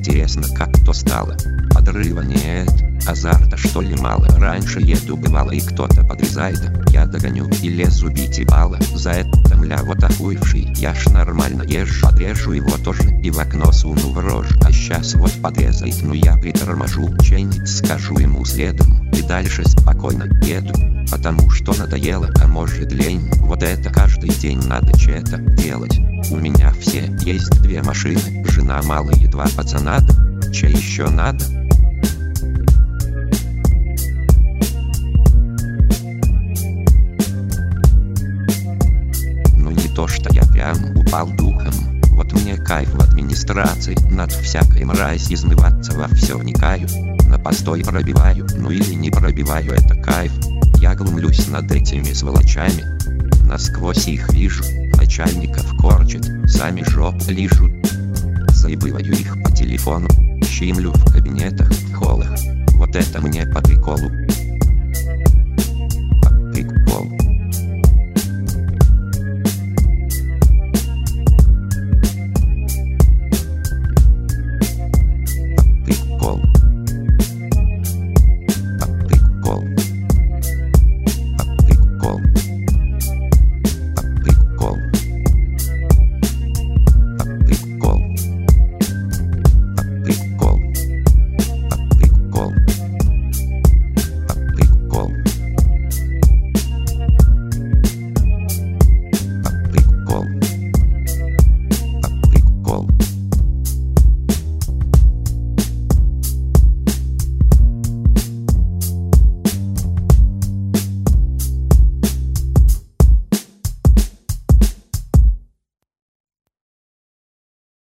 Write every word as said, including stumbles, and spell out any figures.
Интересно, как то стало. Подрыва нет, азарта что ли мало. Раньше еду бывало и кто-то подрезает, я догоню и лезу бить ебало. За это мля вот охуевший, я ж нормально езжу. Подрежу его тоже и в окно суну в рожь. А щас вот подрезает, ну я приторможу. Че-нибудь скажу ему следом и дальше спокойно еду. Потому что надоело, а может лень. Вот это каждый день надо че-то делать. У меня все есть две машины, жена мало и два пацана. Че еще надо? Ну не то что я прям упал духом. Вот мне кайф в администрации, над всякой мразь измываться во все вникаю. На постой пробиваю, ну или не пробиваю, это кайф. Я глумлюсь над этими сволочами, насквозь их вижу. Начальников корчат, сами жопу лижут. Заебываю их по телефону, щимлю в кабинетах, в холлах. Вот это мне по приколу.